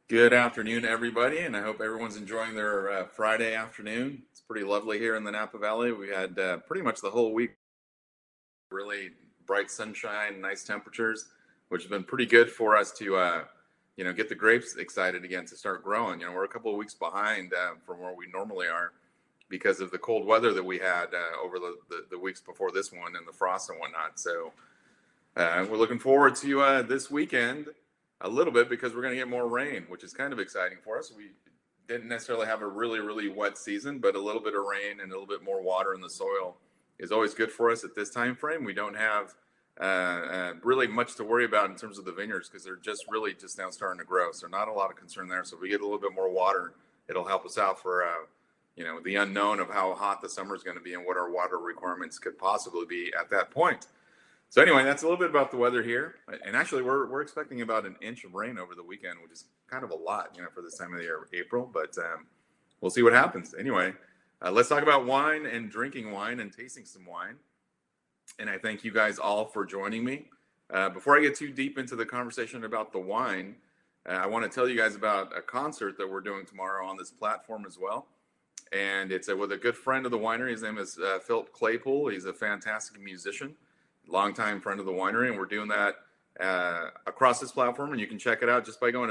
Good afternoon, everybody, and I hope everyone's enjoying their Friday afternoon. It's pretty lovely here in the Napa Valley. We had pretty much the whole week really bright sunshine, nice temperatures, which has been pretty good for us to, get the grapes excited again to start growing. We're a couple of weeks behind from where we normally are because of the cold weather that we had over the weeks before this one and the frost and whatnot. So we're looking forward to this weekend a little bit because we're going to get more rain, which is kind of exciting for us. We didn't necessarily have a really, really wet season, but a little bit of rain and a little bit more water in the soil is always good for us at this time frame. We don't have really much to worry about in terms of the vineyards because they're just really just now starting to grow. So not a lot of concern there. So if we get a little bit more water, it'll help us out for the unknown of how hot the summer is going to be and what our water requirements could possibly be at that point. So anyway, that's a little bit about the weather here. And actually, we're expecting about an inch of rain over the weekend, which is kind of a lot, for this time of the year, April. But we'll see what happens. Anyway, let's talk about wine and drinking wine and tasting some wine. And I thank you guys all for joining me. Before I get too deep into the conversation about the wine, I want to tell you guys about a concert that we're doing tomorrow on this platform as well. And it's with a good friend of the winery. His name is Philip Claypool. He's a fantastic musician, longtime friend of the winery, and we're doing that across this platform. And you can check it out just by going to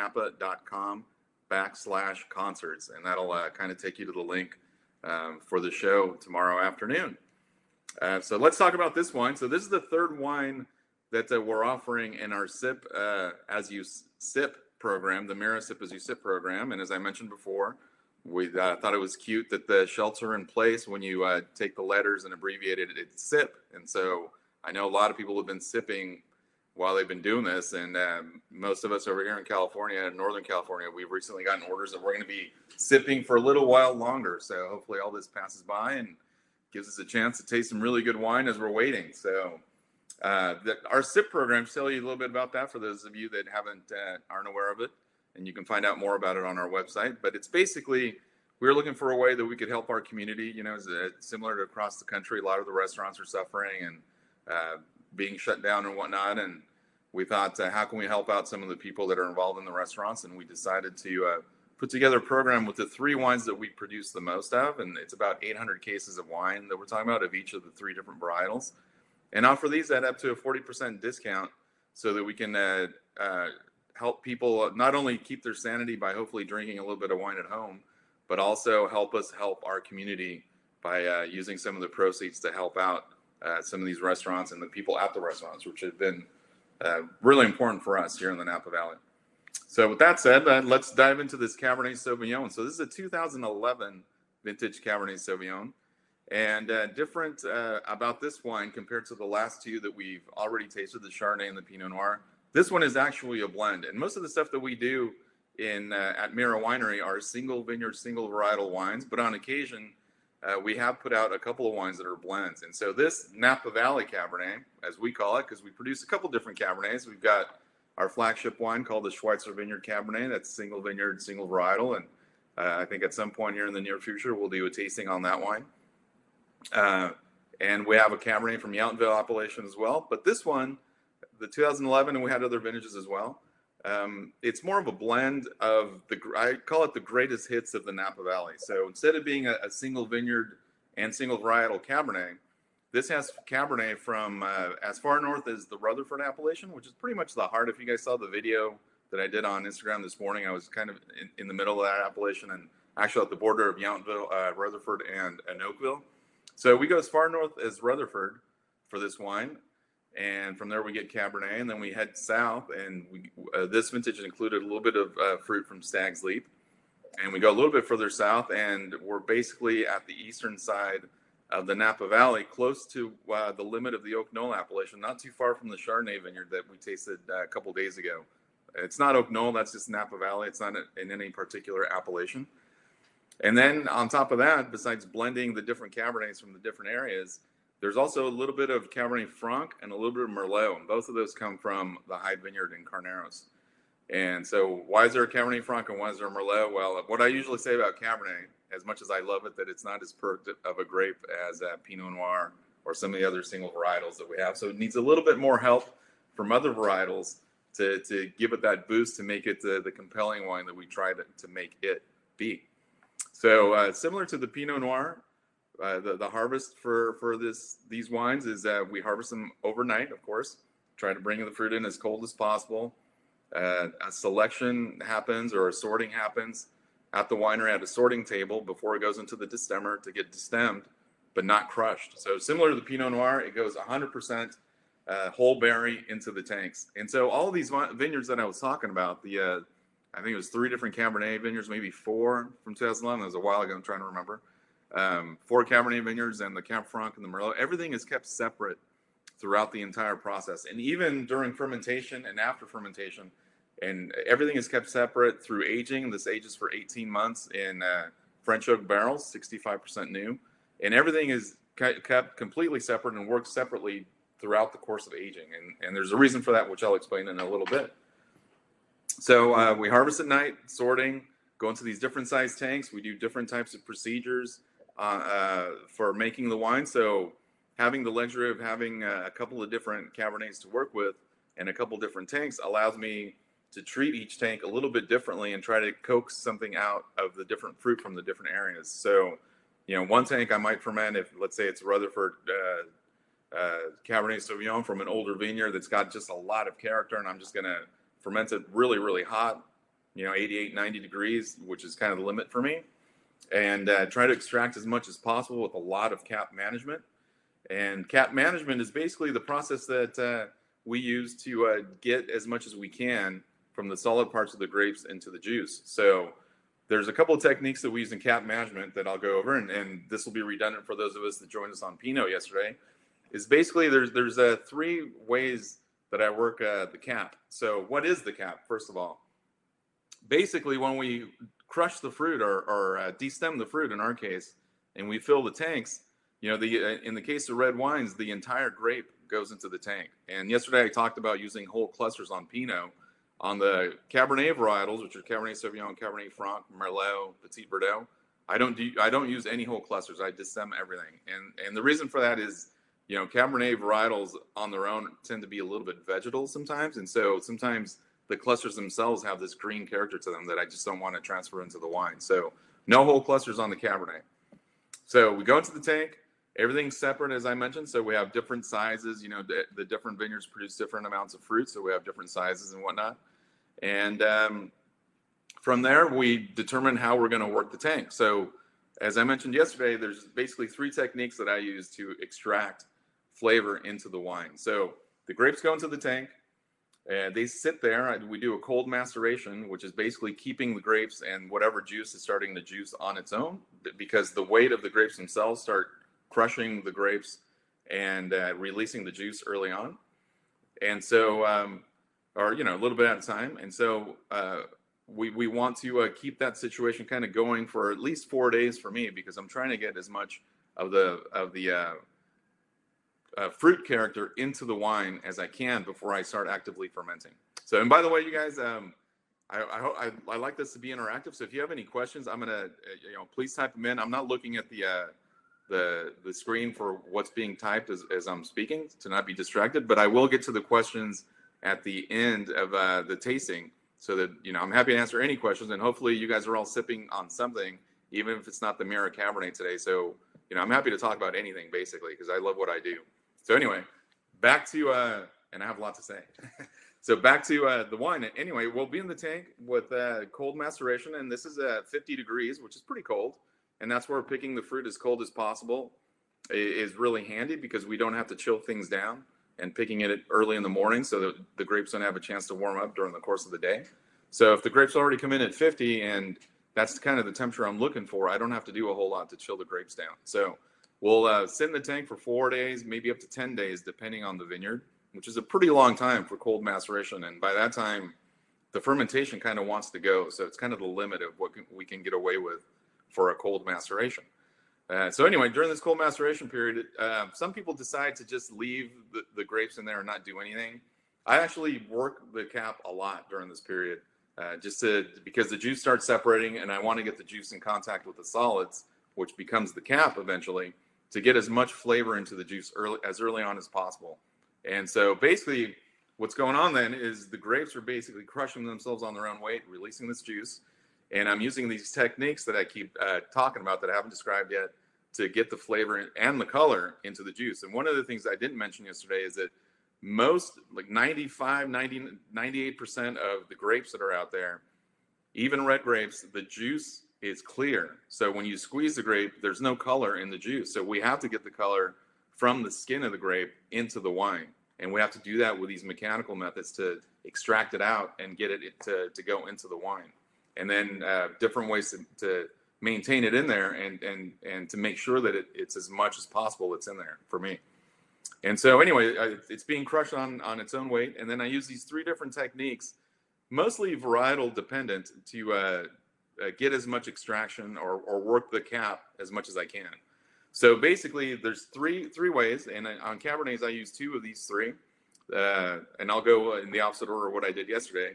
miranapa.com/concerts, and that'll kind of take you to the link for the show tomorrow afternoon. So let's talk about this wine. So this is the third wine that we're offering in our Sip as you Sip program, the Mira Sip as you Sip program. And as I mentioned before, we thought it was cute that the shelter in place, when you take the letters and abbreviate it, it's SIP. And so I know a lot of people have been sipping while they've been doing this. And most of us over here in California, Northern California, we've recently gotten orders that we're going to be sipping for a little while longer. So hopefully all this passes by and gives us a chance to taste some really good wine as we're waiting. So our SIP program, tell you a little bit about that for those of you that aren't aware of it. And you can find out more about it on our website. But it's basically, we're looking for a way that we could help our community. Similar to across the country, a lot of the restaurants are suffering and being shut down and whatnot. And we thought, how can we help out some of the people that are involved in the restaurants? And we decided to put together a program with the three wines that we produce the most of. And it's about 800 cases of wine that we're talking about of each of the three different varietals. And offer these at up to a 40% discount so that we can help people not only keep their sanity by hopefully drinking a little bit of wine at home, but also help us help our community by using some of the proceeds to help out some of these restaurants and the people at the restaurants, which have been really important for us here in the Napa Valley. So with that said, let's dive into this Cabernet Sauvignon. So this is a 2011 vintage Cabernet Sauvignon. And different about this wine compared to the last two that we've already tasted, the Chardonnay and the Pinot Noir. This one is actually a blend, and most of the stuff that we do at Mira Winery are single vineyard, single varietal wines. But on occasion, we have put out a couple of wines that are blends. And so this Napa Valley Cabernet, as we call it, because we produce a couple different Cabernets. We've got our flagship wine called the Schweitzer Vineyard Cabernet. That's single vineyard, single varietal, and I think at some point here in the near future we'll do a tasting on that wine. And we have a Cabernet from Yountville appellation as well. But this one, the 2011, and we had other vintages as well. It's more of a blend of I call it the greatest hits of the Napa Valley. So instead of being a single vineyard and single varietal Cabernet, this has Cabernet from as far north as the Rutherford appellation, which is pretty much the heart. If you guys saw the video that I did on Instagram this morning, I was kind of in the middle of that appellation and actually at the border of Yountville, Rutherford, and Oakville. So we go as far north as Rutherford for this wine. And from there we get Cabernet, and then we head south, and this vintage included a little bit of fruit from Stag's Leap. And we go a little bit further south, and we're basically at the eastern side of the Napa Valley, close to the limit of the Oak Knoll appellation, not too far from the Chardonnay vineyard that we tasted a couple days ago. It's not Oak Knoll, that's just Napa Valley. It's not in any particular appellation. And then on top of that, besides blending the different Cabernets from the different areas, there's also a little bit of Cabernet Franc and a little bit of Merlot, and both of those come from the Hyde Vineyard in Carneros. And so why is there a Cabernet Franc and why is there a Merlot? Well, what I usually say about Cabernet, as much as I love it, that it's not as perfect of a grape as Pinot Noir or some of the other single varietals that we have. So it needs a little bit more help from other varietals to give it that boost to make it the compelling wine that we try to make it be. So similar to the Pinot Noir, the harvest for these wines is we harvest them overnight, of course. Try to bring the fruit in as cold as possible. A selection happens or a sorting happens at the winery at a sorting table before it goes into the destemmer to get destemmed, but not crushed. So similar to the Pinot Noir, it goes 100% whole berry into the tanks. And so all of these vineyards that I was talking about, I think it was 3 different Cabernet vineyards, maybe 4 from 2011. That was a while ago. I'm trying to remember. 4 Cabernet vineyards and the Cab Franc and the Merlot. Everything is kept separate throughout the entire process. And even during fermentation and after fermentation, and everything is kept separate through aging. This ages for 18 months in French oak barrels, 65% new. And everything is kept completely separate and works separately throughout the course of aging. And there's a reason for that, which I'll explain in a little bit. So we harvest at night, sorting, go into these different size tanks. We do different types of procedures for making the wine. So having the luxury of having a couple of different Cabernets to work with and a couple different tanks allows me to treat each tank a little bit differently and try to coax something out of the different fruit from the different areas. So, one tank I might ferment if, let's say it's Rutherford Cabernet Sauvignon from an older vineyard that's got just a lot of character, and I'm just going to ferment it really, really hot, 88, 90 degrees, which is kind of the limit for me, and try to extract as much as possible with a lot of cap management. And cap management is basically the process that we use to get as much as we can from the solid parts of the grapes into the juice. So there's a couple of techniques that we use in cap management that I'll go over, and this will be redundant for those of us that joined us on Pinot yesterday. Is basically there's 3 ways that I work the cap. So what is the cap? First of all, basically when we crush the fruit or destem the fruit in our case, and we fill the tanks, in the case of red wines, the entire grape goes into the tank. And yesterday I talked about using whole clusters on Pinot. On the Cabernet varietals, which are Cabernet Sauvignon, Cabernet Franc, Merlot, Petit Verdot, I don't use any whole clusters. I destem everything. And the reason for that is, Cabernet varietals on their own tend to be a little bit vegetal sometimes. And so sometimes the clusters themselves have this green character to them that I just don't want to transfer into the wine. So no whole clusters on the Cabernet. So we go into the tank. Everything's separate, as I mentioned. So we have different sizes. The different vineyards produce different amounts of fruit. So we have different sizes and whatnot. And from there, we determine how we're going to work the tank. So as I mentioned yesterday, there's basically 3 techniques that I use to extract flavor into the wine. So the grapes go into the tank. They sit there. We do a cold maceration, which is basically keeping the grapes and whatever juice is starting to juice on its own, because the weight of the grapes themselves start crushing the grapes and releasing the juice early on. And so, or, a little bit at a time. And so we want to keep that situation kind of going for at least 4 days for me, because I'm trying to get as much of the fruit character into the wine as I can before I start actively fermenting. So, and by the way, you guys, I like this to be interactive. So if you have any questions, I'm going to, please type them in. I'm not looking at the screen for what's being typed as I'm speaking to not be distracted, but I will get to the questions at the end of the tasting, so that, I'm happy to answer any questions. And hopefully you guys are all sipping on something, even if it's not the Mira Cabernet today. So, I'm happy to talk about anything basically, because I love what I do. So anyway, back to, and I have a lot to say. So back to the wine. Anyway, we'll be in the tank with cold maceration, and this is at 50 degrees, which is pretty cold. And that's where picking the fruit as cold as possible is really handy, because we don't have to chill things down and picking it early in the morning so that the grapes don't have a chance to warm up during the course of the day. So if the grapes already come in at 50 and that's kind of the temperature I'm looking for, I don't have to do a whole lot to chill the grapes down. So we'll sit in the tank for 4 days, maybe up to 10 days, depending on the vineyard, which is a pretty long time for cold maceration. And by that time, the fermentation kind of wants to go. So it's kind of the limit of what we can get away with for a cold maceration. So anyway, during this cold maceration period, some people decide to just leave the grapes in there and not do anything. I actually work the cap a lot during this period, because the juice starts separating, and I want to get the juice in contact with the solids, which becomes the cap eventually, to get as much flavor into the juice as early on as possible. And so basically, what's going on then is the grapes are basically crushing themselves on their own weight, releasing this juice. And I'm using these techniques that I keep talking about that I haven't described yet to get the flavor and the color into the juice. And one of the things I didn't mention yesterday is that most, like 95, 90, 98% of the grapes that are out there, even red grapes, the juice is clear. So when you squeeze the grape, there's no color in the juice. So we have to get the color from the skin of the grape into the wine. And we have to do that with these mechanical methods to extract it out and get it to go into the wine. And then different ways to maintain it in there and to make sure that it's as much as possible that's in there for me. And so anyway, it's being crushed on its own weight. And then I use these 3 different techniques, mostly varietal dependent, to get as much extraction or work the cap as much as I can. So basically there's three ways, and on Cabernets I use 2 of these 3, and I'll go in the opposite order of what I did yesterday.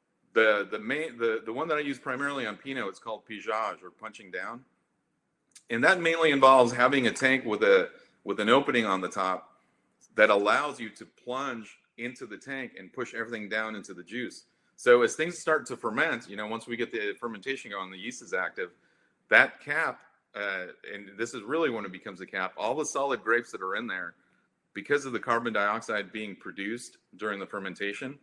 The one that I use primarily on Pinot, it's called pigeage, or punching down, and that mainly involves having a tank with an opening on the top that allows you to plunge into the tank and push everything down into the juice. So as things start to ferment, once we get the fermentation going, the yeast is active, that cap, and this is really when it becomes a cap, all the solid grapes that are in there, because of the carbon dioxide being produced during the fermentation,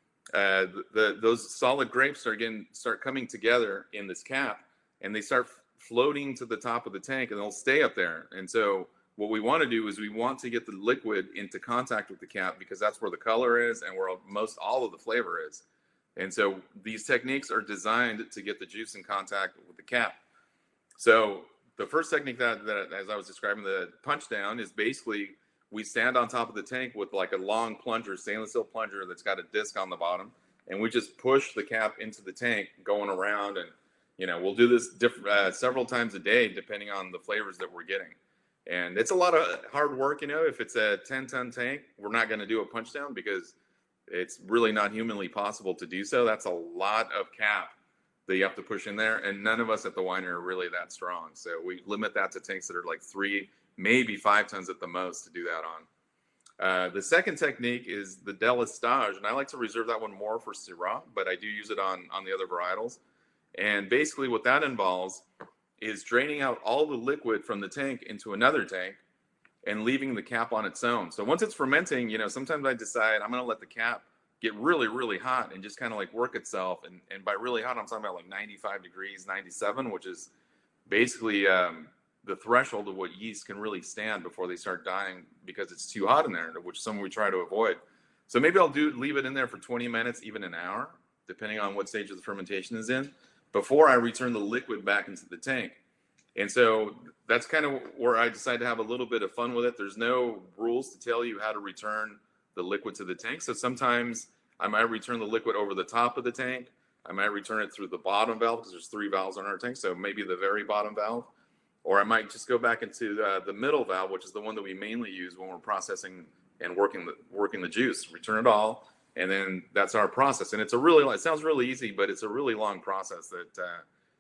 those solid grapes start coming together in this cap, and they start floating to the top of the tank, and they'll stay up there. And so what we want to do is we want to get the liquid into contact with the cap, because that's where the color is and where most all of the flavor is. And so these techniques are designed to get the juice in contact with the cap. So the first technique that as I was describing, the punch down, is basically we stand on top of the tank with like a long plunger, stainless steel plunger that's got a disc on the bottom, and we just push the cap into the tank, going around, and we'll do this several times a day depending on the flavors that we're getting. And it's a lot of hard work. If it's a 10-ton tank, we're not going to do a punch down because it's really not humanly possible to do so. That's a lot of cap that you have to push in there, and none of us at the winery are really that strong. So we limit that to tanks that are like 3, maybe 5 tons at the most to do that on. The second technique is the délestage, and I like to reserve that one more for Syrah, but I do use it on the other varietals. And basically what that involves is draining out all the liquid from the tank into another tank and leaving the cap on its own. So once it's fermenting, sometimes I decide I'm going to let the cap get really, really hot and just kind of like work itself. And by really hot, I'm talking about like 95 degrees, 97, which is basically the threshold of what yeast can really stand before they start dying because it's too hot in there, which some we try to avoid. So maybe I'll leave it in there for 20 minutes, even an hour, depending on what stage of the fermentation is in, before I return the liquid back into the tank. And so that's kind of where I decide to have a little bit of fun with it. There's no rules to tell you how to return the liquid to the tank. So sometimes I might return the liquid over the top of the tank. I might return it through the bottom valve, because there's 3 valves on our tank. So maybe the very bottom valve. Or I might just go back into the middle valve, which is the one that we mainly use when we're processing and working the juice. Return it all, and then that's our process. And it sounds really easy, but it's a really long process that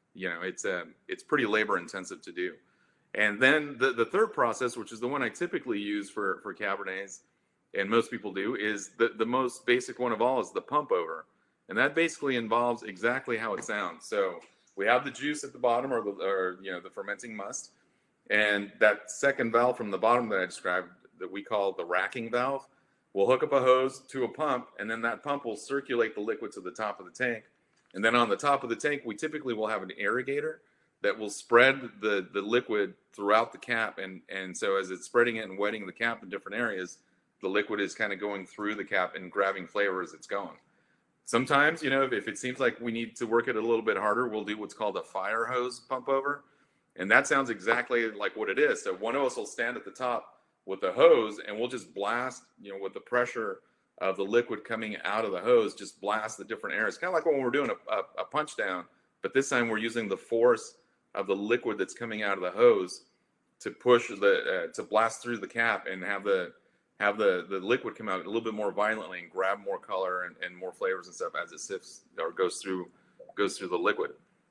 it's pretty labor intensive to do. And then the third process, which is the one I typically use for Cabernets, and most people do, is the most basic one of all, is the pump over. And that basically involves exactly how it sounds. So we have the juice at the bottom, or the fermenting must, and that second valve from the bottom that I described, that we call the racking valve, we'll hook up a hose to a pump, and then that pump will circulate the liquid to the top of the tank. And then on the top of the tank, we typically will have an irrigator that will spread the liquid throughout the cap. And so as it's spreading it and wetting the cap in different areas, the liquid is kind of going through the cap and grabbing flavor as it's going. Sometimes, if it seems like we need to work it a little bit harder, we'll do what's called a fire hose pump over. And that sounds exactly like what it is. So one of us will stand at the top with the hose, and we'll just blast, with the pressure of the liquid coming out of the hose, just blast the different areas. Kind of like when we're doing a punch down, but this time we're using the force of the liquid that's coming out of the hose to push to blast through the cap and have the liquid come out a little bit more violently and grab more color and more flavors and stuff as it sifts or goes through the liquid.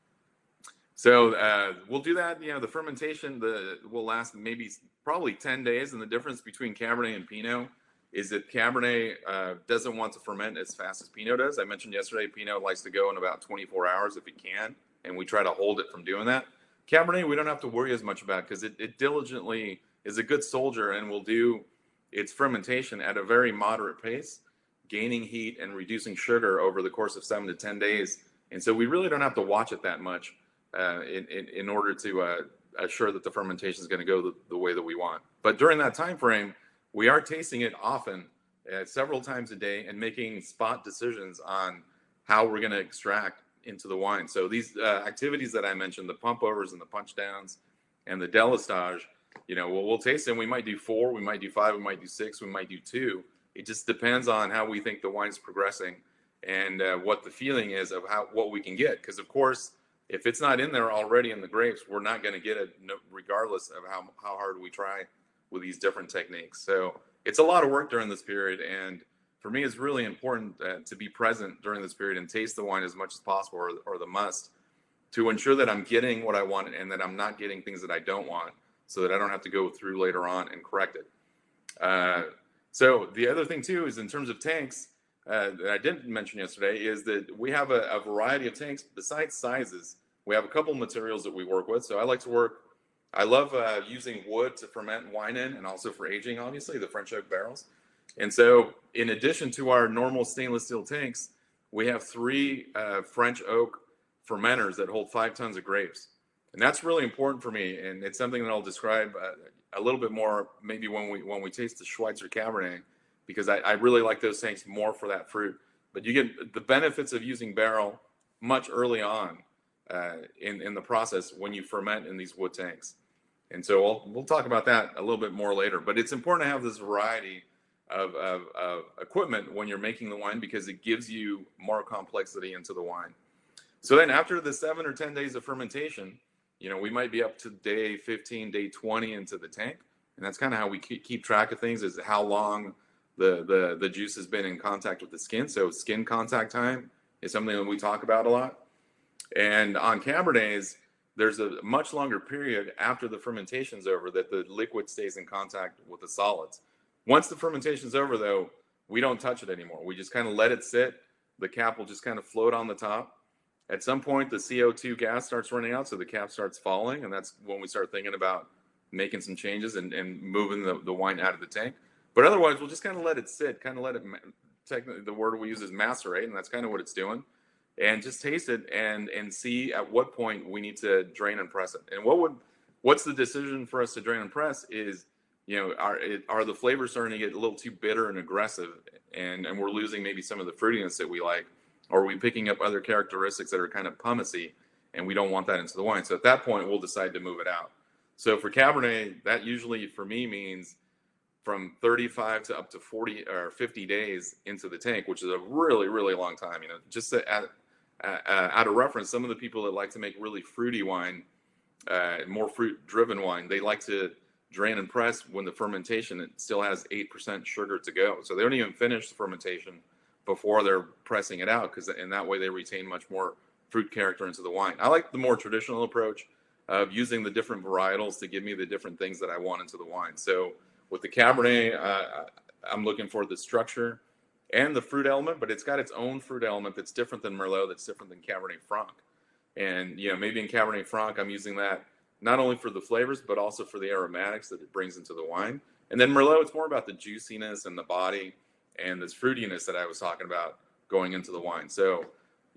So we'll do that. The fermentation will last probably 10 days, and the difference between Cabernet and Pinot is that Cabernet doesn't want to ferment as fast as Pinot does. I mentioned yesterday, Pinot likes to go in about 24 hours if it can, and we try to hold it from doing that. Cabernet, we don't have to worry as much about because it diligently is a good soldier and will do its fermentation at a very moderate pace, gaining heat and reducing sugar over the course of 7 to 10 days. And so we really don't have to watch it that much in order to assure that the fermentation is going to go the way that we want. But during that time frame, we are tasting it often, several times a day, and making spot decisions on how we're going to extract into the wine. So these activities that I mentioned, the pump overs and the punch downs and the delistage, we'll taste them. We might do 4, we might do 5, we might do 6, we might do 2. It just depends on how we think the wine's progressing and what the feeling is of what we can get. Because of course, if it's not in there already in the grapes, we're not going to get it regardless of how hard we try with these different techniques. So it's a lot of work during this period. And for me, it's really important to be present during this period and taste the wine as much as possible, or the must, to ensure that I'm getting what I want and that I'm not getting things that I don't want, so that I don't have to go through later on and correct it. So the other thing too is in terms of tanks that I didn't mention yesterday is that we have a variety of tanks. Besides sizes, we have a couple materials that we work with. So I love using wood to ferment wine in, and also for aging, obviously, the French oak barrels. And so in addition to our normal stainless steel tanks, we have 3 French oak fermenters that hold 5 tons of grapes. And that's really important for me. And it's something that I'll describe a little bit more maybe when we taste the Schweitzer Cabernet, because I really like those tanks more for that fruit. But you get the benefits of using barrel much early on in the process when you ferment in these wood tanks. And so we'll talk about that a little bit more later. But it's important to have this variety of equipment when you're making the wine, because it gives you more complexity into the wine. So then after the 7 or 10 days of fermentation, we might be up to day 15, day 20 into the tank. And that's kind of how we keep track of things, is how long the juice has been in contact with the skin. So skin contact time is something that we talk about a lot. And on Cabernets, there's a much longer period after the fermentation's over that the liquid stays in contact with the solids. Once the fermentation's over, though, we don't touch it anymore. We just kind of let it sit. The cap will just kind of float on the top. At some point, the CO2 gas starts running out, so the cap starts falling, and that's when we start thinking about making some changes and moving the wine out of the tank. But otherwise, we'll just kind of let it sit, kind of let it, technically the word we use is macerate, and that's kind of what it's doing. And just taste it and see at what point we need to drain and press it. And what's the decision for us to drain and press is, are the flavors starting to get a little too bitter and aggressive, and we're losing maybe some of the fruitiness that we like, or are we picking up other characteristics that are kind of pumicy, and we don't want that into the wine? So at that point, we'll decide to move it out. So for Cabernet, that usually for me means from 35 to up to 40 or 50 days into the tank, which is a really, really long time. Just out of reference, some of the people that like to make really fruity wine, more fruit-driven wine, they like to drain and press when the fermentation, it still has 8% sugar to go. So they don't even finish the fermentation before they're pressing it out, because in that way they retain much more fruit character into the wine. I like the more traditional approach of using the different varietals to give me the different things that I want into the wine. So with the Cabernet, I'm looking for the structure and the fruit element, but it's got its own fruit element that's different than Merlot, that's different than Cabernet Franc. And maybe in Cabernet Franc, I'm using that not only for the flavors, but also for the aromatics that it brings into the wine. And then Merlot, it's more about the juiciness and the body and this fruitiness that I was talking about going into the wine. So,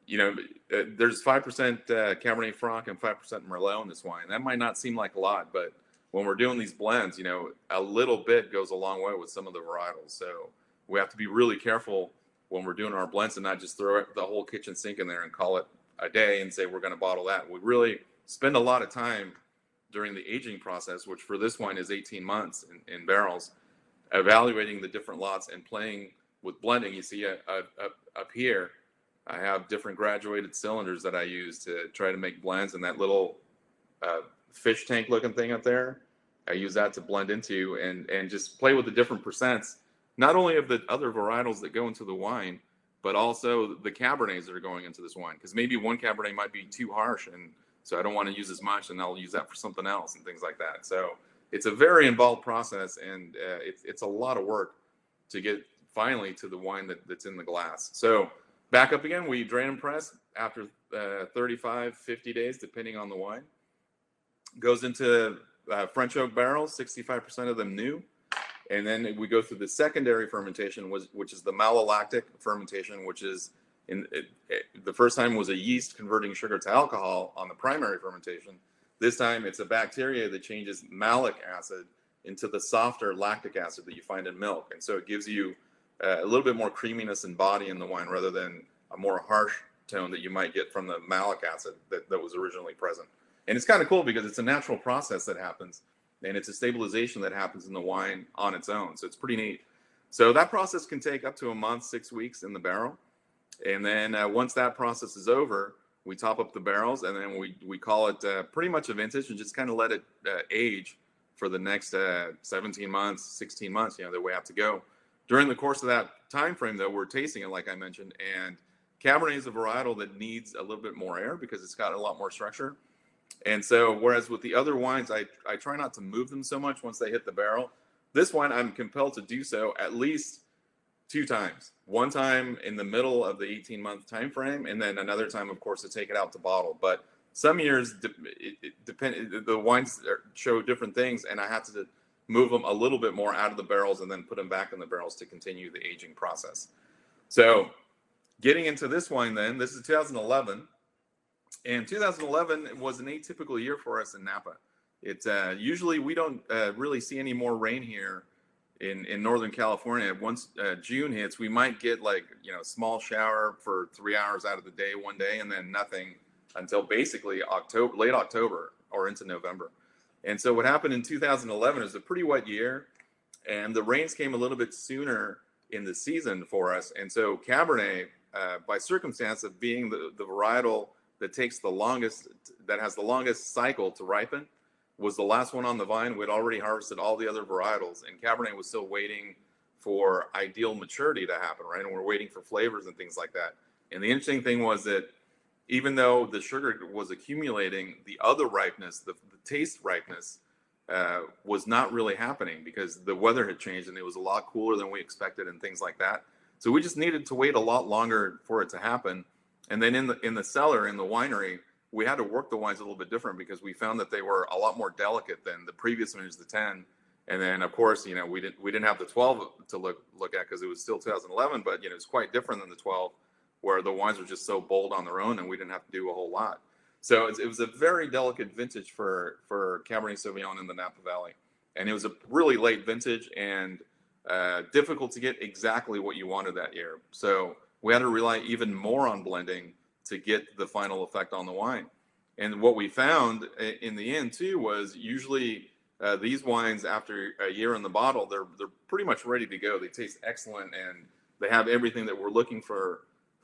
there's 5% Cabernet Franc and 5% Merlot in this wine. That might not seem like a lot, but when we're doing these blends, a little bit goes a long way with some of the varietals. So we have to be really careful when we're doing our blends and not just throw the whole kitchen sink in there and call it a day and say we're going to bottle that. We really spend a lot of time during the aging process, which for this wine is 18 months in barrels, evaluating the different lots and playing with blending. You see up here, I have different graduated cylinders that I use to try to make blends, and that little fish tank looking thing up there, I use that to blend into and just play with the different percents, not only of the other varietals that go into the wine, but also the Cabernets that are going into this wine. Because maybe one Cabernet might be too harsh, and so I don't want to use as much, and I'll use that for something else and things like that. So it's a very involved process, and it's a lot of work to get finally to the wine that's in the glass. So back up again, we drain and press after 35, 50 days, depending on the wine. Goes into French oak barrels, 65% of them new. And then we go through the secondary fermentation, which is the malolactic fermentation, which is the first time was a yeast converting sugar to alcohol on the primary fermentation. This time it's a bacteria that changes malic acid into the softer lactic acid that you find in milk. And so it gives you a little bit more creaminess and body in the wine rather than a more harsh tone that you might get from the malic acid that was originally present. And it's kind of cool because it's a natural process that happens, and it's a stabilization that happens in the wine on its own. So it's pretty neat. So that process can take up to a month, 6 weeks in the barrel. And then once that process is over, we top up the barrels, and then we call it pretty much a vintage and just kind of let it age for the next 17 months, 16 months, that we have to go. During the course of that time frame, though, we're tasting it, like I mentioned, and Cabernet is a varietal that needs a little bit more air because it's got a lot more structure. And so, whereas with the other wines, I try not to move them so much once they hit the barrel. This wine, I'm compelled to do so at least 2 times. One time in the middle of the 18-month time frame, and then another time, of course, to take it out to bottle. But some years, the wines show different things, and I have to move them a little bit more out of the barrels and then put them back in the barrels to continue the aging process. So getting into this wine then, this is 2011. And 2011 was an atypical year for us in Napa. It's usually we don't really see any more rain here in Northern California. Once June hits, we might get a small shower for 3 hours out of the day one day, and then nothing until basically late October or into November. And so what happened in 2011 is a pretty wet year, and the rains came a little bit sooner in the season for us. And so Cabernet, by circumstance of being the varietal that takes the longest, that has the longest cycle to ripen, was the last one on the vine. We'd already harvested all the other varietals, and Cabernet was still waiting for ideal maturity to happen, right? And we're waiting for flavors and things like that. And the interesting thing was that even though the sugar was accumulating, the other ripeness, the taste ripeness, was not really happening because the weather had changed and it was a lot cooler than we expected and things like that. So we just needed to wait a lot longer for it to happen. And then in the cellar, in the winery, we had to work the wines a little bit different because we found that they were a lot more delicate than the previous vintage, the 10. And then, of course, we didn't have the 12 to look at because it was still 2011, but it's quite different than the 12, where the wines were just so bold on their own and we didn't have to do a whole lot. So it was a very delicate vintage for Cabernet Sauvignon in the Napa Valley. And it was a really late vintage and difficult to get exactly what you wanted that year. So we had to rely even more on blending to get the final effect on the wine. And what we found in the end too was usually these wines, after a year in the bottle, they're pretty much ready to go. They taste excellent and they have everything that we're looking for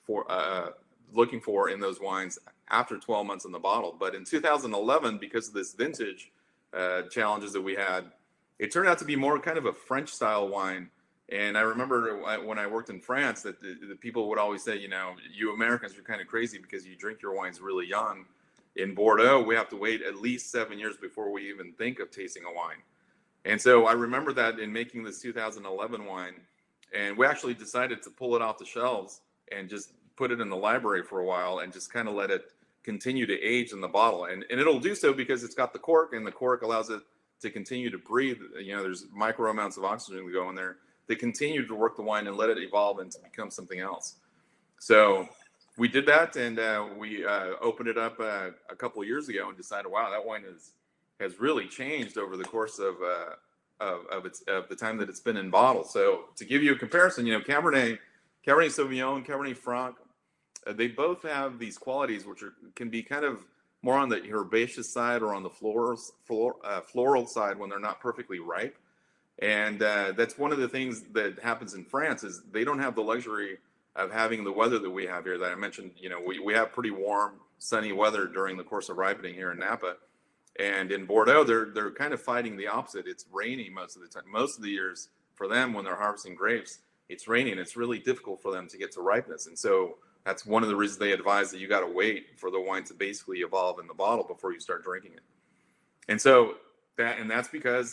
in those wines after 12 months in the bottle. But in 2011, because of this vintage challenges that we had, it turned out to be more kind of a French style wine. And I remember when I worked in France that the people would always say, you Americans are kind of crazy because you drink your wines really young. In Bordeaux, we have to wait at least 7 years before we even think of tasting a wine. And so I remember that in making this 2011 wine, and we actually decided to pull it off the shelves and just put it in the library for a while and just kind of let it continue to age in the bottle. And it'll do so because it's got the cork, and the cork allows it to continue to breathe. There's micro amounts of oxygen that go in there. They continue to work the wine and let it evolve and to become something else. So we did that, and we opened it up a couple of years ago and decided, wow, that wine has really changed over the course of the time that it's been in bottle. So to give you a comparison, Cabernet Sauvignon, Cabernet Franc, they both have these qualities which can be kind of more on the herbaceous side or on the floral side when they're not perfectly ripe. And that's one of the things that happens in France is they don't have the luxury of having the weather that we have here that I mentioned. We have pretty warm, sunny weather during the course of ripening here in Napa. And in Bordeaux, they're kind of fighting the opposite. It's rainy most of the time. Most of the years for them when they're harvesting grapes, it's raining. It's really difficult for them to get to ripeness. And so that's one of the reasons they advise that you got to wait for the wine to basically evolve in the bottle before you start drinking it. And so that's because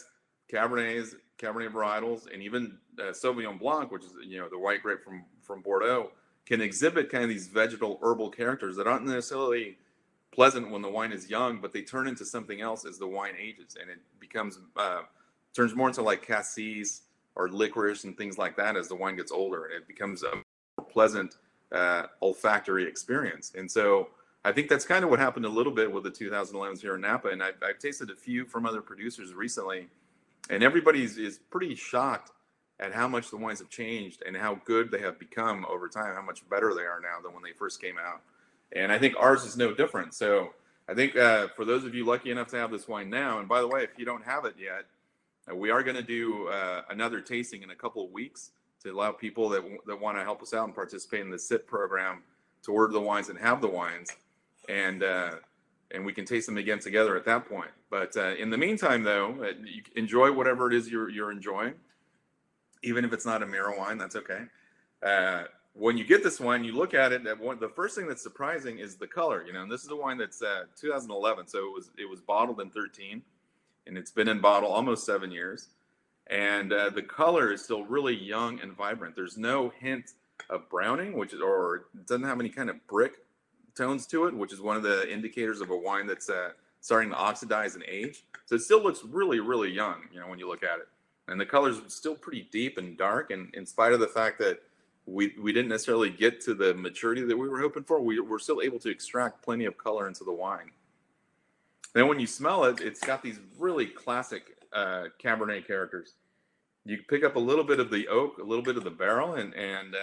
Cabernets, Cabernet varietals, and even Sauvignon Blanc, which is the white grape from Bordeaux, can exhibit kind of these vegetal herbal characters that aren't necessarily pleasant when the wine is young, but they turn into something else as the wine ages, and it becomes turns more into like cassis or licorice and things like that as the wine gets older, and it becomes a more pleasant olfactory experience. And so I think that's kind of what happened a little bit with the 2011s here in Napa, and I've tasted a few from other producers recently, and everybody is pretty shocked at how much the wines have changed and how good they have become over time, how much better they are now than when they first came out. And I think ours is no different. So I think for those of you lucky enough to have this wine now, and by the way, if you don't have it yet, we are going to do another tasting in a couple of weeks to allow people that want to help us out and participate in the SIP program to order the wines and have the wines. And we can taste them again together at that point. But in the meantime, though, you enjoy whatever it is you're enjoying, even if it's not a Mira wine. That's okay. When you get this wine, you look at it. The first thing that's surprising is the color. And this is a wine that's 2011, so it was bottled in 13, and it's been in bottle almost 7 years. And the color is still really young and vibrant. There's no hint of browning, or it doesn't have any kind of brick tones to it, which is one of the indicators of a wine that's starting to oxidize and age. So it still looks really, really young, when you look at it. And the color's still pretty deep and dark. And in spite of the fact that we didn't necessarily get to the maturity that we were hoping for, we're still able to extract plenty of color into the wine. Then when you smell it, it's got these really classic Cabernet characters. You pick up a little bit of the oak, a little bit of the barrel, and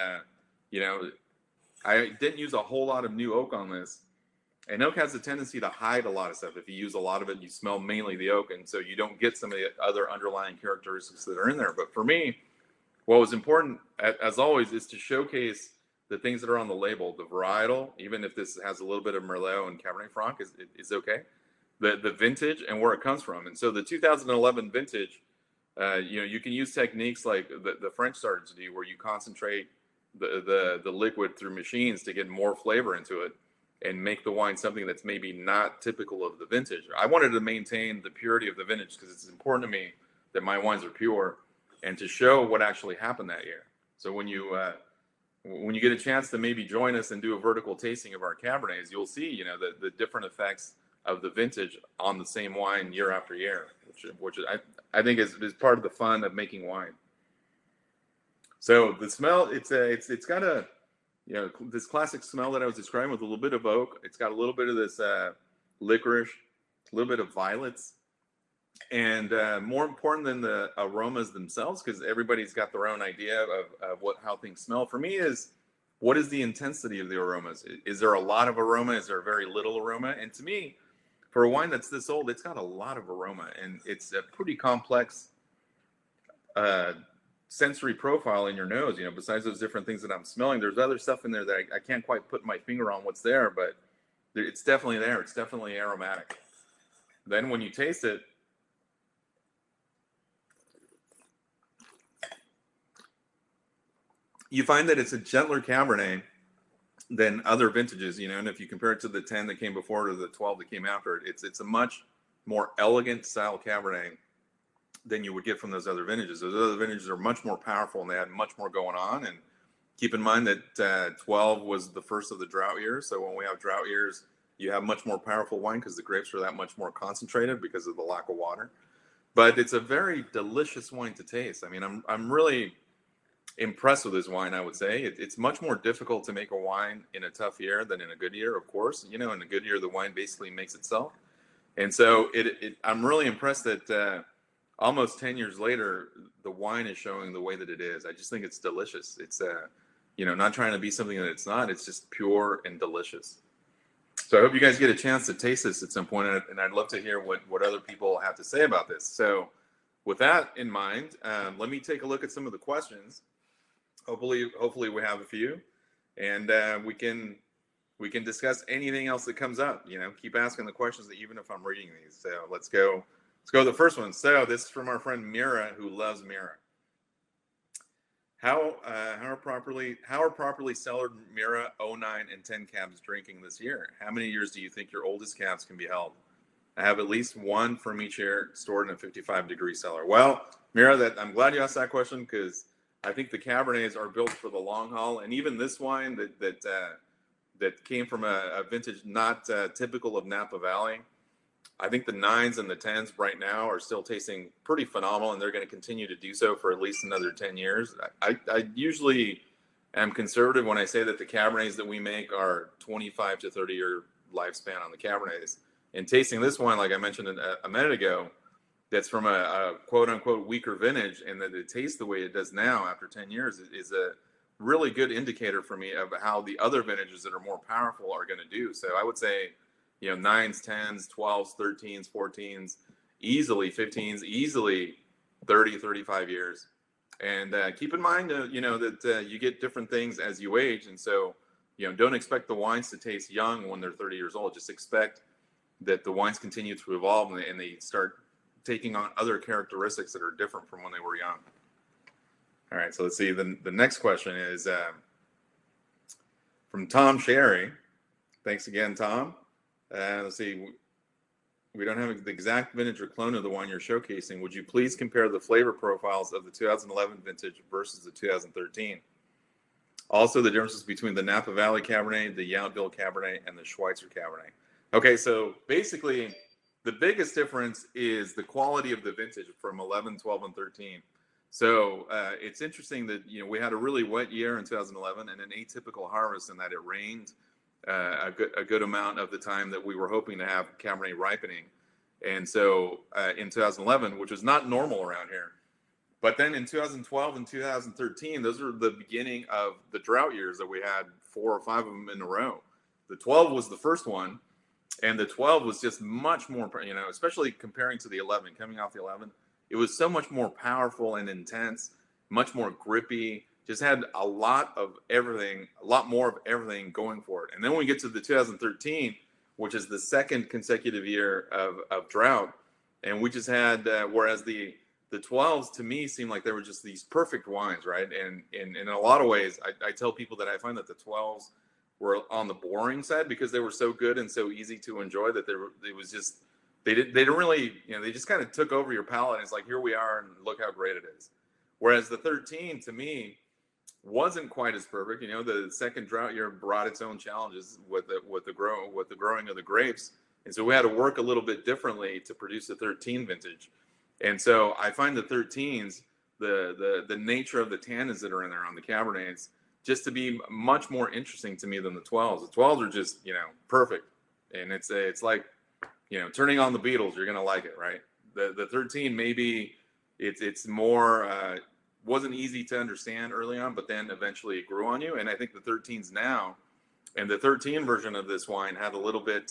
I didn't use a whole lot of new oak on this. And oak has a tendency to hide a lot of stuff. If you use a lot of it, you smell mainly the oak, and so you don't get some of the other underlying characteristics that are in there. But for me, what was important, as always, is to showcase the things that are on the label. The varietal, even if this has a little bit of Merlot and Cabernet Franc, is okay. The vintage and where it comes from. And so the 2011 vintage, you can use techniques like the French started to do, where you concentrate the liquid through machines to get more flavor into it and make the wine something that's maybe not typical of the vintage. I wanted to maintain the purity of the vintage because it's important to me that my wines are pure, and to show what actually happened that year. So when you get a chance to maybe join us and do a vertical tasting of our Cabernets, you'll see the different effects of the vintage on the same wine year after year, which I think is part of the fun of making wine. So the smell, it's got a this classic smell that I was describing with a little bit of oak. It's got a little bit of this licorice, a little bit of violets, and more important than the aromas themselves, because everybody's got their own idea of how things smell. For me, is what is the intensity of the aromas? Is there a lot of aroma? Is there very little aroma? And to me, for a wine that's this old, it's got a lot of aroma, and it's a pretty complex sensory profile in your nose. Besides those different things that I'm smelling, there's other stuff in there that I can't quite put my finger on what's there, but it's definitely there. It's definitely aromatic. Then when you taste it, you find that it's a gentler Cabernet than other vintages, and if you compare it to the 10 that came before it or the 12 that came after it, it's a much more elegant style Cabernet than you would get from those other vintages. Those other vintages are much more powerful, and they had much more going on. And keep in mind that 12 was the first of the drought years. So when we have drought years, you have much more powerful wine because the grapes are that much more concentrated because of the lack of water. But it's a very delicious wine to taste. I mean, I'm really impressed with this wine. I would say it's much more difficult to make a wine in a tough year than in a good year, of course. In a good year, the wine basically makes itself. And so I'm really impressed that almost 10 years later, the wine is showing the way that it is. I just think it's delicious. It's not trying to be something that it's not. It's just pure and delicious. So I hope you guys get a chance to taste this at some point, and I'd love to hear what other people have to say about this. So with that in mind, let me take a look at some of the questions. Hopefully we have a few, and we can discuss anything else that comes up. Keep asking the questions, even if I'm reading these. So let's go to the first one. So this is from our friend Mira, who loves Mira. How are properly cellared Mira 09 and 10 cabs drinking this year? How many years do you think your oldest cabs can be held? I have at least one from each year stored in a 55-degree cellar. Well, Mira, I'm glad you asked that question, because I think the Cabernets are built for the long haul, and even this wine that came from a vintage not typical of Napa Valley, I think the 9s and the 10s right now are still tasting pretty phenomenal, and they're going to continue to do so for at least another 10 years. I usually am conservative when I say that the Cabernets that we make are 25 to 30 year lifespan on the Cabernets. And tasting this wine, like I mentioned a minute ago, that's from a quote unquote weaker vintage, and that it tastes the way it does now after 10 years is a really good indicator for me of how the other vintages that are more powerful are going to do. So I would say, 9s, 10s, 12s, 13s, 14s, easily 15s, easily 30, 35 years. And keep in mind, that you get different things as you age. And so, don't expect the wines to taste young when they're 30 years old. Just expect that the wines continue to evolve, and they start taking on other characteristics that are different from when they were young. All right, so let's see. The next question is from Tom Sherry. Thanks again, Tom. Let's see. We don't have the exact vintage or clone of the wine you're showcasing. Would you please compare the flavor profiles of the 2011 vintage versus the 2013? Also, the differences between the Napa Valley Cabernet, the Yountville Cabernet, and the Schweitzer Cabernet. Okay, so basically, the biggest difference is the quality of the vintage from 11, 12, and 13. So it's interesting that we had a really wet year in 2011 and an atypical harvest in that it rained a good amount of the time that we were hoping to have Cabernet ripening. And so in 2011, which was not normal around here, but then in 2012 and 2013, those are the beginning of the drought years that we had 4 or 5 of them in a row. The 12 was the first one, and the 12 was just much more, especially comparing to the 11, coming off the 11, it was so much more powerful and intense, much more grippy, just had a lot of everything, a lot more of everything going for it. And then when we get to the 2013, which is the second consecutive year of drought, and we just had, whereas the 12s to me seemed like they were just these perfect wines, right? And in a lot of ways, I tell people that I find that the 12s were on the boring side because they were so good and so easy to enjoy that they didn't really, they just kind of took over your palate. And it's like, here we are, and look how great it is. Whereas the 13 to me wasn't quite as perfect. The second drought year brought its own challenges with the growing of the grapes, and so we had to work a little bit differently to produce the 13 vintage. And so I find the 13s, the nature of the tannins that are in there on the Cabernets, just to be much more interesting to me than the 12s. The 12s are just perfect, and it's like turning on the Beatles. You're gonna like it, right? The 13 maybe it's more. Wasn't easy to understand early on, but then eventually it grew on you. And I think the 13s now, and the 13 version of this wine had a little bit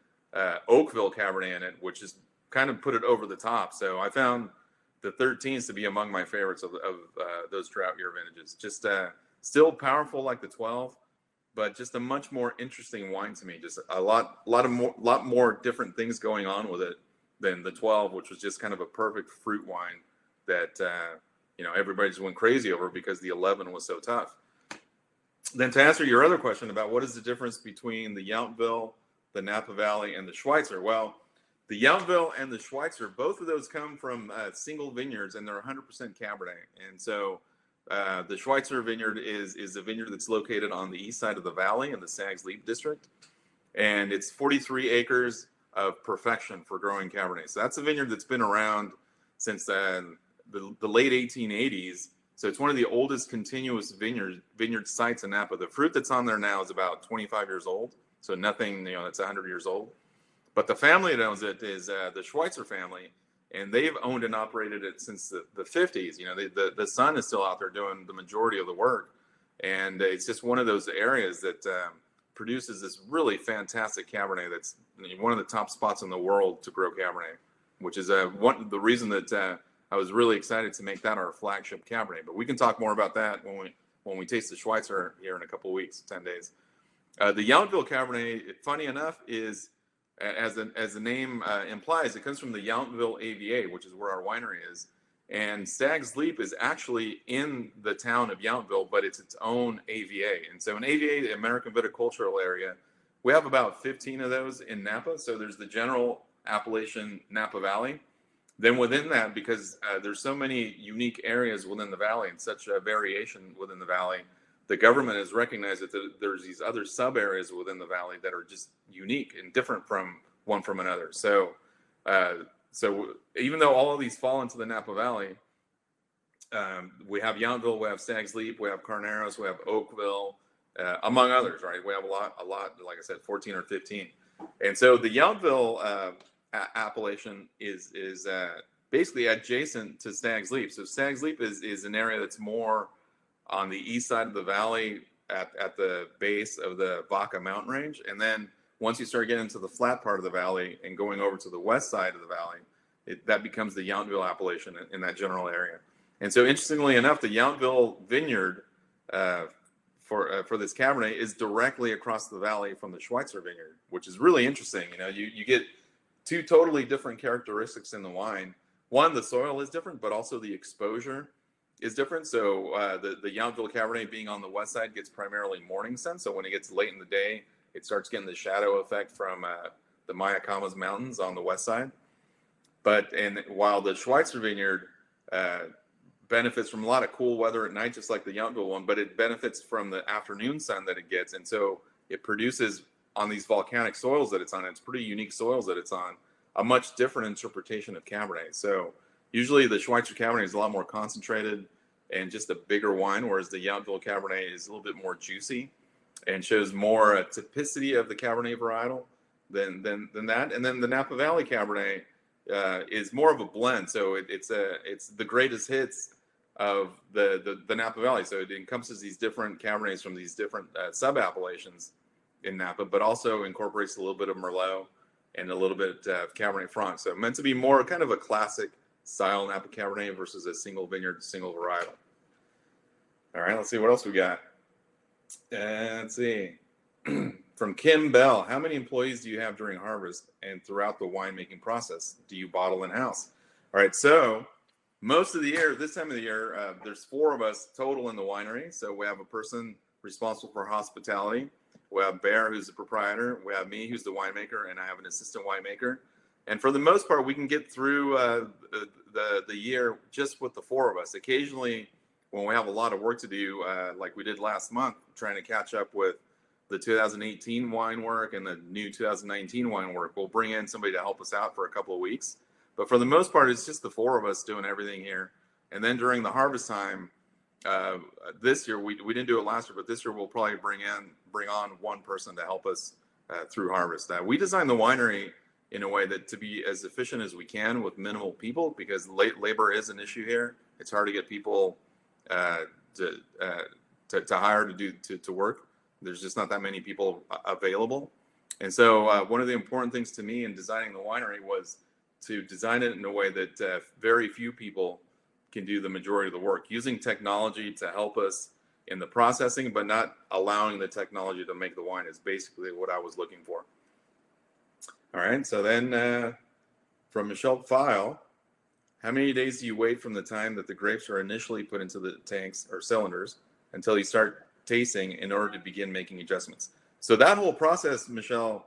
of Oakville Cabernet in it, which is kind of put it over the top. So I found the 13s to be among my favorites of those drought year vintages. Just still powerful like the 12, but just a much more interesting wine to me. Just a lot more different things going on with it than the 12, which was just kind of a perfect fruit wine that everybody just went crazy over because the 11 was so tough. Then to answer your other question about what is the difference between the Yountville, the Napa Valley, and the Schweitzer. Well, the Yountville and the Schweitzer, both of those come from single vineyards, and they're 100% Cabernet. And so the Schweitzer vineyard is a vineyard that's located on the east side of the valley in the Stags Leap district. And it's 43 acres of perfection for growing Cabernet. So that's a vineyard that's been around since the late 1880s. So it's one of the oldest continuous vineyard sites in Napa. The fruit that's on there now is about 25 years old. So nothing, that's 100 years old. But the family that owns it is the Schweitzer family, and they've owned and operated it since the 50s. The son is still out there doing the majority of the work. And it's just one of those areas that produces this really fantastic Cabernet that's one of the top spots in the world to grow Cabernet, which is the reason that I was really excited to make that our flagship Cabernet. But we can talk more about that when we taste the Schweitzer here in a couple of weeks, 10 days. The Yountville Cabernet, funny enough, is, as the name implies, it comes from the Yountville AVA, which is where our winery is. And Stag's Leap is actually in the town of Yountville, but it's its own AVA. And so an AVA, the American Viticultural Area, we have about 15 of those in Napa. So there's the general appellation Napa Valley. Then within that, because there's so many unique areas within the valley and such a variation within the valley, the government has recognized that there's these other sub areas within the valley that are just unique and different from one from another. So, so even though all of these fall into the Napa Valley, we have Yountville, we have Stag's Leap, we have Carneros, we have Oakville, among others, right? We have a lot, like I said, 14 or 15. And so the Yountville appellation is basically adjacent to Stag's Leap. So Stag's Leap is an area that's more on the east side of the valley at the base of the Vaca mountain range. And then once you start getting into the flat part of the valley and going over to the west side of the valley, that becomes the Yountville appellation in that general area. And so interestingly enough, the Yountville vineyard for this Cabernet is directly across the valley from the Schweitzer vineyard, which is really interesting. You know, you get two totally different characteristics in the wine. One, the soil is different, but also the exposure is different. So the Yountville Cabernet being on the west side gets primarily morning sun. So when it gets late in the day, it starts getting the shadow effect from the Mayacamas Mountains on the west side. And while the Schweitzer vineyard benefits from a lot of cool weather at night, just like the Yountville one, but it benefits from the afternoon sun that it gets. And so it produces on these volcanic soils that it's on, it's pretty unique soils that it's on, a much different interpretation of Cabernet. So usually the Schweitzer Cabernet is a lot more concentrated and just a bigger wine, whereas the Yountville Cabernet is a little bit more juicy and shows more typicity of the Cabernet varietal than that. And then the Napa Valley Cabernet is more of a blend. So it's the greatest hits of the Napa Valley. So it encompasses these different Cabernets from these different sub-appellations in Napa, but also incorporates a little bit of Merlot and a little bit of Cabernet Franc. So meant to be more kind of a classic style Napa Cabernet versus a single vineyard, single varietal. All right, let's see what else we got. Let's see. From Kim Bell, how many employees do you have during harvest and throughout the winemaking process? Do you bottle in-house? All right, so most of the year, this time of the year, there's 4 of us total in the winery. So we have a person responsible for hospitality. We have Bear, who's the proprietor. We have me, who's the winemaker, and I have an assistant winemaker. And for the most part, we can get through the year just with the 4 of us. Occasionally, when we have a lot of work to do, like we did last month, trying to catch up with the 2018 wine work and the new 2019 wine work, we'll bring in somebody to help us out for a couple of weeks. But for the most part, it's just the 4 of us doing everything here. And then during the harvest time, this year, we didn't do it last year, but this year we'll probably bring on one person to help us through harvest. We designed the winery in a way that to be as efficient as we can with minimal people, because labor is an issue here. It's hard to get people to hire to work. There's just not that many people available. And so one of the important things to me in designing the winery was to design it in a way that very few people can do the majority of the work, using technology to help us in the processing, but not allowing the technology to make the wine is basically what I was looking for. All right, so then from Michelle File, how many days do you wait from the time that the grapes are initially put into the tanks or cylinders until you start tasting in order to begin making adjustments? So that whole process, Michelle,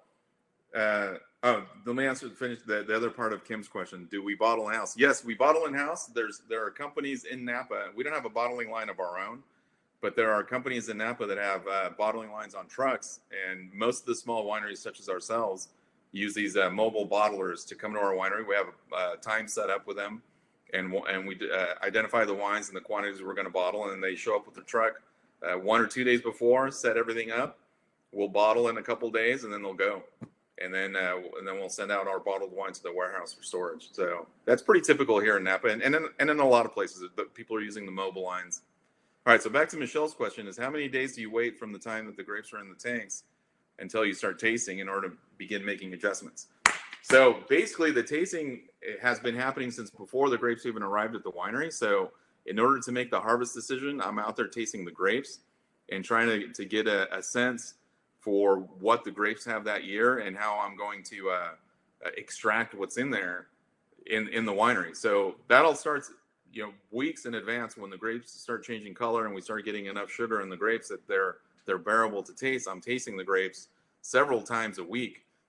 let me finish the other part of Kim's question. Do we bottle in-house? Yes, we bottle in-house. There are companies in Napa. We don't have a bottling line of our own, but there are companies in Napa that have bottling lines on trucks. And most of the small wineries, such as ourselves, use these mobile bottlers to come to our winery. We have a time set up with them, and we identify the wines and the quantities we're going to bottle, and they show up with the truck 1 or 2 days before, set everything up. We'll bottle in a couple days, and then they'll go. And then we'll send out our bottled wine to the warehouse for storage. So that's pretty typical here in Napa, and in a lot of places that people are using the mobile lines. All right, so back to Michelle's question is, how many days do you wait from the time that the grapes are in the tanks until you start tasting in order to begin making adjustments? So basically the tasting has been happening since before the grapes even arrived at the winery. So in order to make the harvest decision, I'm out there tasting the grapes and trying to get a sense for what the grapes have that year and how I'm going to extract what's in there in the winery. So that all starts, weeks in advance when the grapes start changing color and we start getting enough sugar in the grapes that they're bearable to taste. I'm tasting the grapes several times a week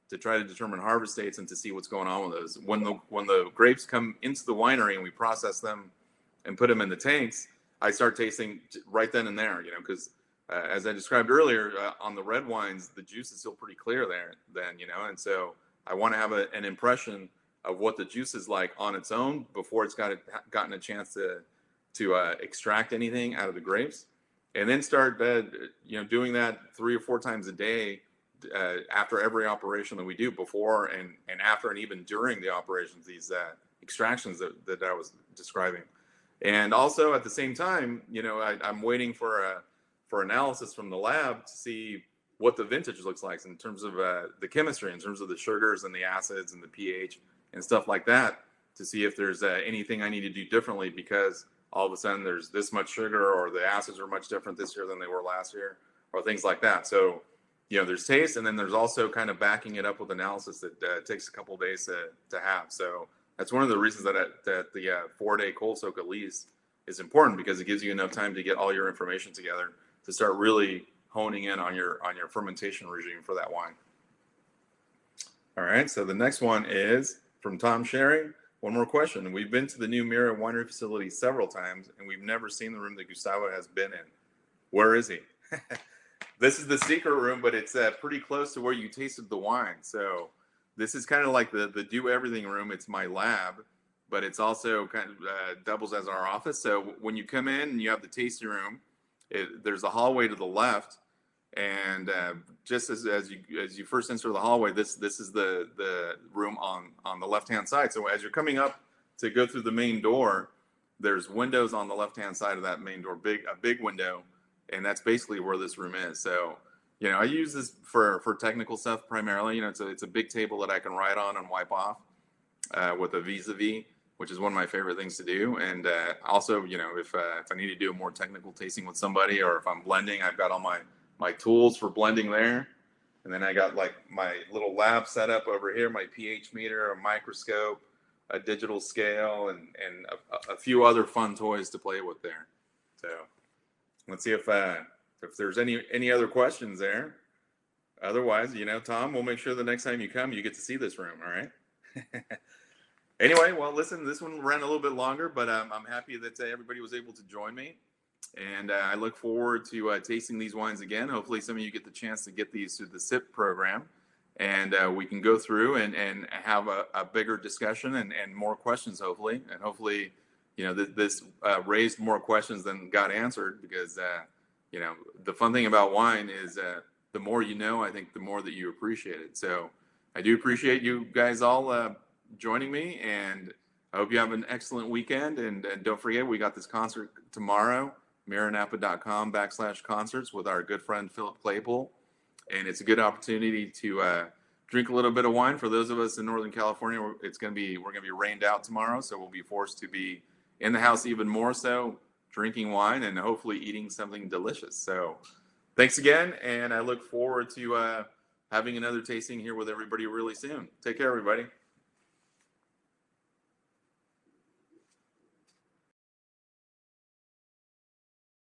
try to determine harvest dates and to see what's going on with those. When the grapes come into the winery and we process them and put them in the tanks, I start tasting right then and there, because as I described earlier, on the red wines, the juice is still pretty clear there then, and so I want to have an impression of what the juice is like on its own before it's gotten a chance to extract anything out of the grapes, and then start doing that 3 or 4 times a day after every operation that we do, before and after and even during the operations, these extractions that I was describing. And also at the same time, I'm waiting for analysis from the lab to see what the vintage looks like in terms of the chemistry, in terms of the sugars and the acids and the pH and stuff like that, to see if there's anything I need to do differently because all of a sudden there's this much sugar, or the acids are much different this year than they were last year, or things like that. So, there's taste, and then there's also kind of backing it up with analysis that takes a couple of days to have. So that's one of the reasons that the 4-day cold soak at least is important, because it gives you enough time to get all your information together to start really honing in on your fermentation regime for that wine. All right, so the next one is from Tom Sherry. One more question. We've been to the new Mira winery facility several times, and we've never seen the room that Gustavo has been in. Where is he? This is the secret room, but it's pretty close to where you tasted the wine. So this is kind of like the do everything room. It's my lab, but it's also kind of doubles as our office. So when you come in and you have the tasting room, there's a hallway to the left, and just as you first enter the hallway, this is the room on the left hand side. So as you're coming up to go through the main door, there's windows on the left hand side of that main door, a big window, and that's basically where this room is. So I use this for technical stuff primarily. It's a big table that I can write on and wipe off with a vis-a-vis, which is one of my favorite things to do. And also, if I need to do a more technical tasting with somebody, or if I'm blending, I've got all my tools for blending there. And then I got like my little lab set up over here, my pH meter, a microscope, a digital scale, and a few other fun toys to play with there. So let's see if there's any other questions there. Otherwise, Tom, we'll make sure the next time you come, you get to see this room. All right. Anyway, well, listen, this one ran a little bit longer, but I'm happy that everybody was able to join me. And I look forward to tasting these wines again. Hopefully some of you get the chance to get these through the SIP program, and we can go through and have a bigger discussion and more questions, hopefully. And hopefully, this raised more questions than got answered, because, the fun thing about wine is the more you know, I think the more that you appreciate it. So I do appreciate you guys all joining me, and I hope you have an excellent weekend. And don't forget, we got this concert tomorrow, miranapa.com/concerts, with our good friend Philip Claypool. And it's a good opportunity to drink a little bit of wine. For those of us in Northern California, we're going to be rained out tomorrow, so we'll be forced to be in the house even more so, drinking wine and hopefully eating something delicious. So thanks again, and I look forward to having another tasting here with everybody really soon. Take care, everybody.